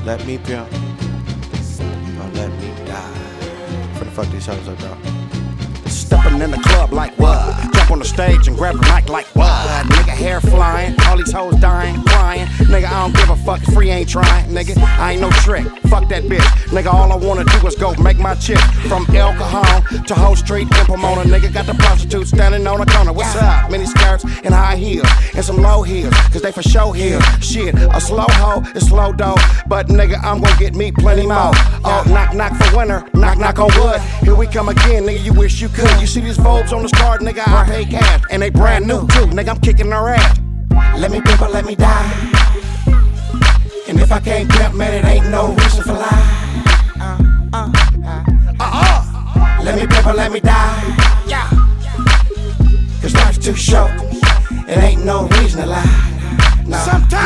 Let me pimp, or let me die. Finna fuck these hoes up, dog. Stepping in the club like what? Jump on the stage and grab a mic like what? Nigga, hair flying, all these hoes dying, crying. Nigga, I don't give a fuck, free ain't trying. Nigga, I ain't no trick, fuck that bitch. Nigga, all I wanna do is go make my chick. From El Cajon to Hoe Street in Pomona. Nigga, got the prostitutes standing on the corner. What's up? Mini skirts and high heels and some low heels, cause they for show here. Shit, a slow hoe is slow dough, but nigga, I'm gonna get me plenty more. Oh, knock knock for winter, knock knock on wood. Here we come again, nigga, you wish you could. You see these Vobes on this card, nigga, I pay cash. And they brand new too, nigga, I'm kicking their ass. Let me pimp or let me die. And if I can't pimp, man, it ain't no reason for lie. Let me pimp or let me die. Cause life's too short, it ain't no reason to lie. Nah.